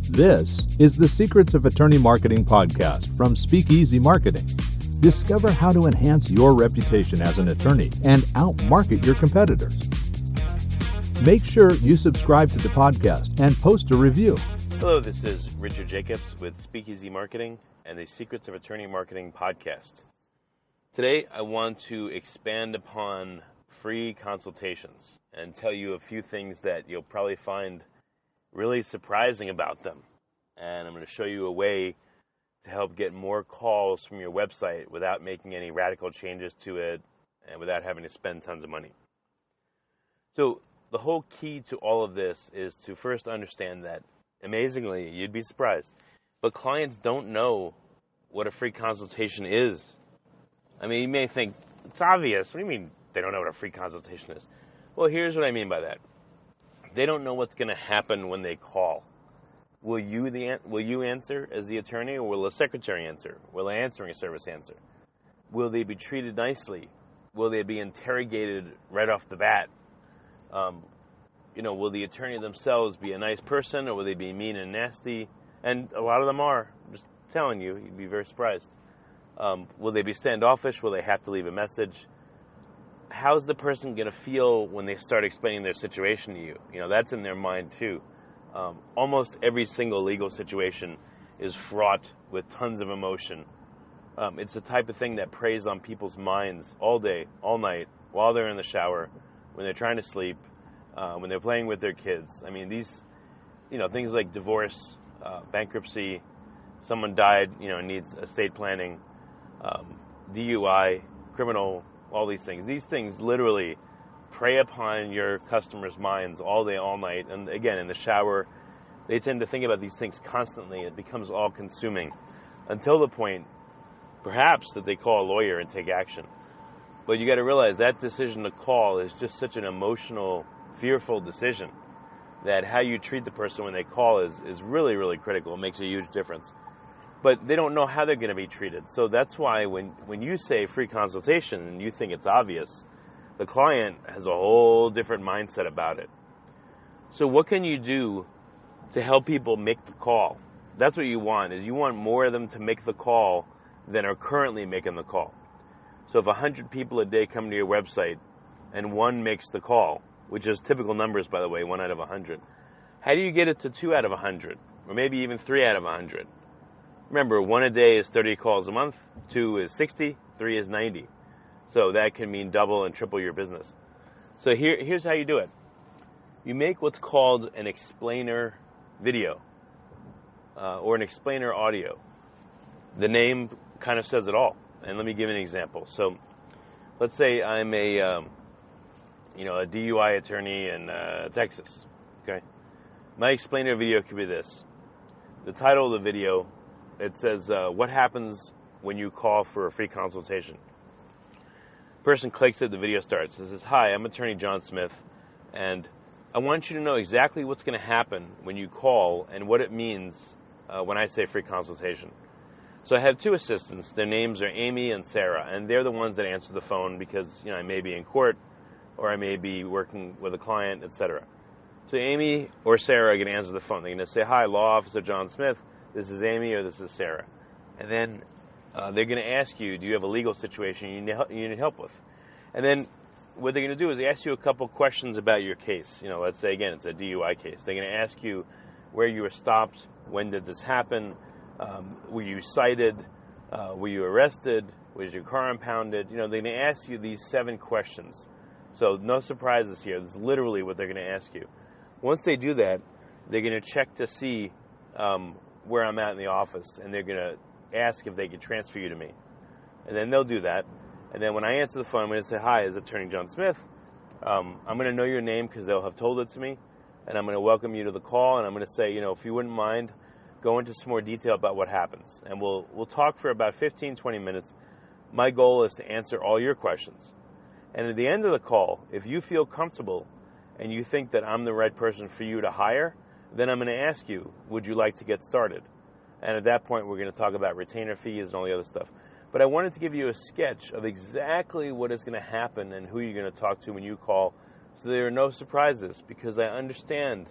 This is the Secrets of Attorney Marketing podcast from Speakeasy Marketing. Discover how to enhance your reputation as an attorney and outmarket your competitors. Make sure you subscribe to the podcast and post a review. Hello, this is Richard Jacobs with Speakeasy Marketing and the Secrets of Attorney Marketing podcast. Today, I want to expand upon free consultations and tell you a few things that you'll probably find really surprising about them. And I'm going to show you a way to help get more calls from your website without making any radical changes to it and without having to spend tons of money. So the whole key to all of this is to first understand that, amazingly, you'd be surprised, but clients don't know what a free consultation is. I mean, you may think, it's obvious. What do you mean they don't know what a free consultation is? Well, here's what I mean by that. They don't know what's going to happen when they call. Will you answer as the attorney, or will the secretary answer? Will an answering service answer? Will they be treated nicely? Will they be interrogated right off the bat? Will the attorney themselves be a nice person, or will they be mean and nasty? And a lot of them are. I'm just telling you, you'd be very surprised. Will they be standoffish? Will they have to leave a message? How's the person going to feel when they start explaining their situation to you? That's in their mind too. Almost every single legal situation is fraught with tons of emotion. It's the type of thing that preys on people's minds all day, all night, while they're in the shower, when they're trying to sleep, when they're playing with their kids. I mean, these, things like divorce, bankruptcy, someone died, needs estate planning, DUI, criminal, all these things. These things literally prey upon your customers' minds all day, all night. And again, in the shower, they tend to think about these things constantly. It becomes all-consuming until the point, perhaps, that they call a lawyer and take action. But you got to realize that decision to call is just such an emotional, fearful decision that how you treat the person when they call is really, really critical. It makes a huge difference. But they don't know how they're going to be treated. So that's why when you say free consultation and you think it's obvious, the client has a whole different mindset about it. So what can you do to help people make the call? That's what you want, is you want more of them to make the call than are currently making the call. So if 100 people a day come to your website and one makes the call, which is typical numbers, by the way, 1 out of 100, how do you get it to 2 out of 100? Or maybe even 3 out of 100? Remember, 1 a day is 30 calls a month, 2 is 60, 3 is 90. So that can mean double and triple your business. So here's how you do it. You make what's called an explainer video or an explainer audio. The name kind of says it all. And let me give an example. So let's say I'm a DUI attorney in Texas. Okay, my explainer video could be this. The title of the video, it says, what happens when you call for a free consultation? Person clicks it, the video starts. It says, hi, I'm attorney John Smith, and I want you to know exactly what's going to happen when you call and what it means when I say free consultation. So I have 2 assistants. Their names are Amy and Sarah, and they're the ones that answer the phone because, I may be in court or I may be working with a client, etc. So Amy or Sarah are going to answer the phone. They're going to say, hi, Law Officer John Smith. This is Amy or this is Sarah. And then they're going to ask you, do you have a legal situation you need help with? And then what they're going to do is they ask you a couple questions about your case. Let's say, again, it's a DUI case. They're going to ask you where you were stopped, when did this happen, were you cited, were you arrested, was your car impounded? They're going to ask you these 7 questions. So no surprises here. This is literally what they're going to ask you. Once they do that, they're going to check to see where I'm at in the office, and they're going to ask if they can transfer you to me. And then they'll do that. And then when I answer the phone, I'm going to say, hi, it's Attorney John Smith. I'm going to know your name because they'll have told it to me. And I'm going to welcome you to the call. And I'm going to say, if you wouldn't mind, go into some more detail about what happens. And we'll talk for about 15, 20 minutes. My goal is to answer all your questions. And at the end of the call, if you feel comfortable and you think that I'm the right person for you to hire, then I'm going to ask you, would you like to get started? And at that point, we're going to talk about retainer fees and all the other stuff. But I wanted to give you a sketch of exactly what is going to happen and who you're going to talk to when you call, so there are no surprises, because I understand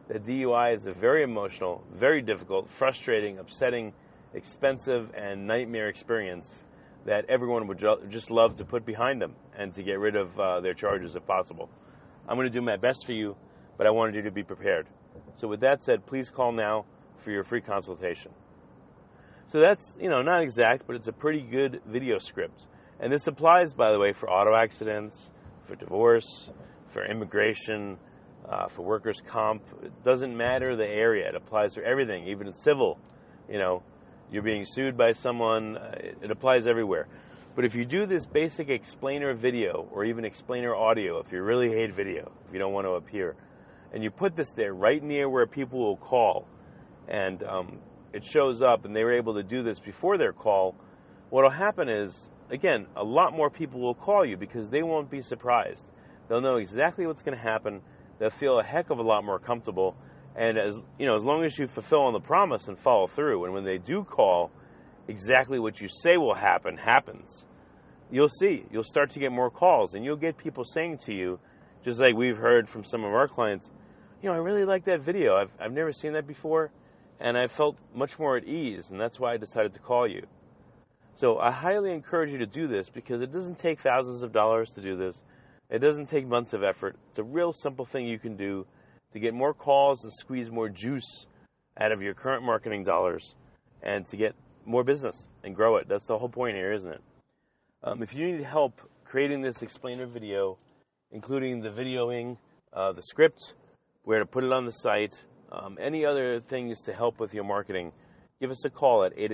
that DUI is a very emotional, very difficult, frustrating, upsetting, expensive, and nightmare experience that everyone would just love to put behind them and to get rid of their charges if possible. I'm going to do my best for you, but I wanted you to be prepared. So with that said, please call now for your free consultation. So that's, not exact, but it's a pretty good video script. And this applies, by the way, for auto accidents, for divorce, for immigration, for workers' comp. It doesn't matter the area. It applies to everything, even in civil. You're being sued by someone. It applies everywhere. But if you do this basic explainer video or even explainer audio, if you really hate video, if you don't want to appear, and you put this there right near where people will call, and it shows up, and they were able to do this before their call, what will happen is, again, a lot more people will call you because they won't be surprised. They'll know exactly what's going to happen. They'll feel a heck of a lot more comfortable. And as long as you fulfill on the promise and follow through, and when they do call, exactly what you say will happen happens. You'll see. You'll start to get more calls, and you'll get people saying to you, just like we've heard from some of our clients, I really like that video. I've never seen that before, and I felt much more at ease, and that's why I decided to call you. So I highly encourage you to do this because it doesn't take thousands of dollars to do this. It doesn't take months of effort. It's a real simple thing you can do to get more calls and squeeze more juice out of your current marketing dollars and to get more business and grow it. That's the whole point here, isn't it? If you need help creating this explainer video, including the videoing, the script, where to put it on the site, any other things to help with your marketing, give us a call at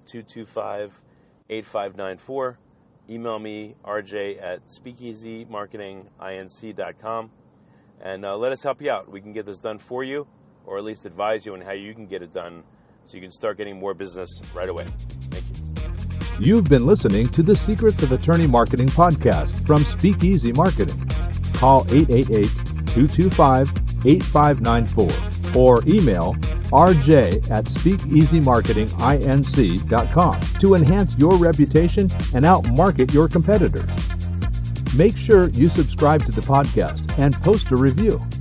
888-225-8594. Email me, RJ, at speakeasymarketinginc.com, and let us help you out. We can get this done for you, or at least advise you on how you can get it done so you can start getting more business right away. Thank you. You've been listening to the Secrets of Attorney Marketing podcast from Speakeasy Marketing. Call 888-225-8594 or email rj@speakeasymarketinginc.com to enhance your reputation and outmarket your competitors. Make sure you subscribe to the podcast and post a review.